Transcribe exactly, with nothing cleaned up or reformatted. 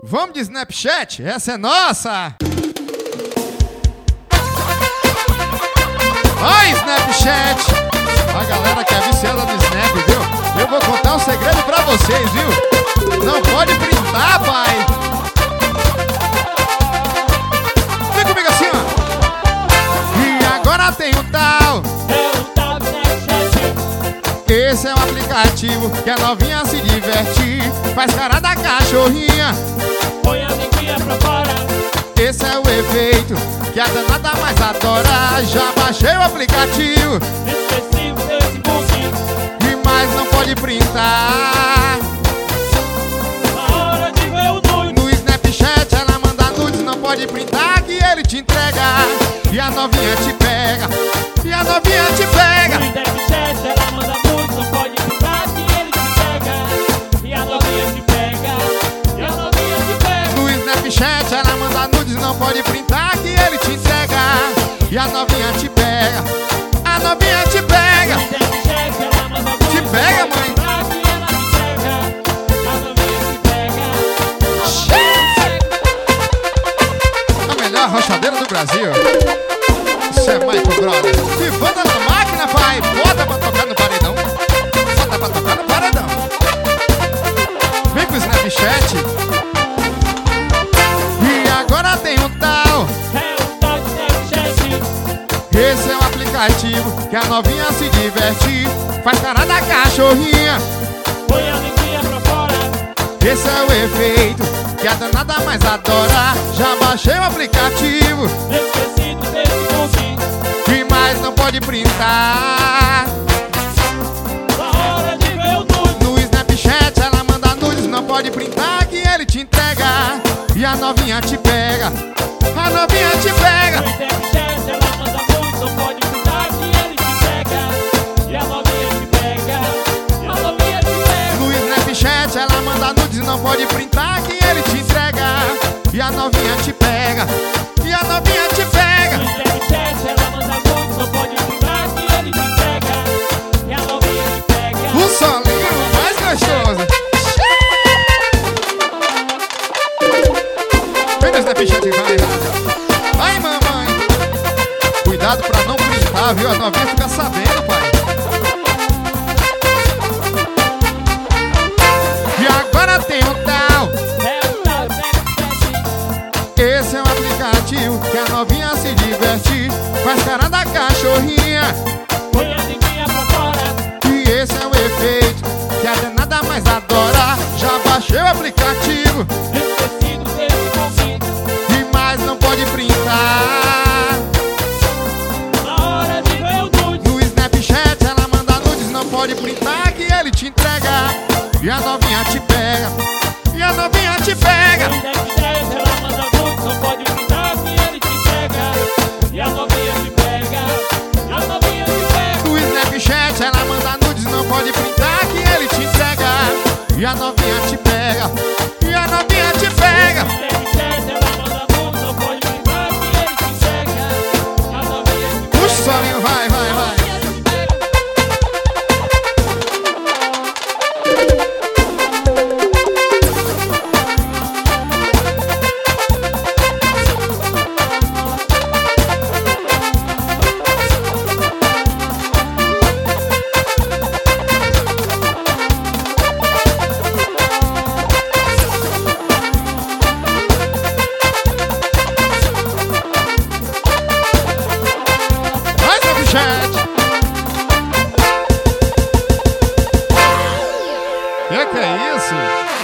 Vamos de Snapchat? Essa é nossa! Ai, Snapchat! A galera que é viciada no Snap, viu? Eu vou contar um segredo pra vocês, viu? Não pode printar, pai! Vem comigo assim, ó! E agora tem um tal... É o tal do Snapchat. Esse é um aplicativo que a novinha se diverte, faz cara da cachorrinha, Põe a linguinha pra fora. esse é o efeito que a danada mais adora. Já baixei o aplicativo Esqueci o Facebook. e mais não pode printar. Na hora de ver o nude. No Snapchat ela manda nudes, não pode printar que ele te entrega. E a novinha te pega, e a novinha te pega. No Snapchat ela manda nude, não pode pintar que ele te pega. E a novinha te pega. E a novinha te pega. No Snapchat ela manda nudes, não pode printar que ele te entrega. E a novinha te pega, a novinha te pega. No Snapchat ela manda nude, Te pega, não pode mãe. pintar que ela te pega. E a novinha te pega. A melhor rochadeira do Brasil. Isso é Michael Brother. E banda na máquina, pai. Bota pra tocar no paredão. Bota pra tocar no paredão. Vem com o Snapchat. E agora tem um tal. É o tal do Snapchat. Esse é um aplicativo que a novinha se diverte, faz cara da cachorrinha. Põe a linguinha pra fora. Esse é o efeito que a danada mais adora. Já baixei o aplicativo Esqueci do Facebook. e mais não pode printar. Na hora de ver o nude. No Snapchat ela manda nudes, não pode printar que ele te entrega. E a novinha te pega, a novinha te No pega. Snapchat ela manda nude, não pode pintar que ele te pega. E a novinha te pega. E a novinha te pega. No Snapchat ela manda nudes, não pode printar que ele te entrega. E a novinha te pega, e a novinha te No pega. Snapchat ela manda nude, não pode pintar que ele te pega. E a novinha te pega. O solinho mais gostoso. Vem no Snapchat e vai, vai. Vai, mamãe. Cuidado pra não printar, viu? A novinha fica sabendo, pai. E agora tem um tal. É o tal do Snapchat. Esse é um aplicativo que a novinha se diverte, faz cara da cachorrinha. Põe a linguinha pra fora. E esse é o efeito que a danada mais adora. Já baixei o aplicativo Esqueci do Facebook. e mais não pode printar. Na hora de ver o nude. No Snapchat ela manda nudes, não pode printar que ele te entrega. E a novinha te pega, e a novinha te pega. No Snapchat ela manda nude, não pode pintar que ele te pega. E a novinha te pega. E a novinha te pega. No Snapchat ela manda nudes, não pode printar que ele te entrega. E a novinha te pega, e a novinha te pega. No Snapchat ela manda nude, não pode pintar que ele te pega. E a novinha te pega. Puxa o solinho, vai, vai, vai. Vai, Snapchat. Que que é isso?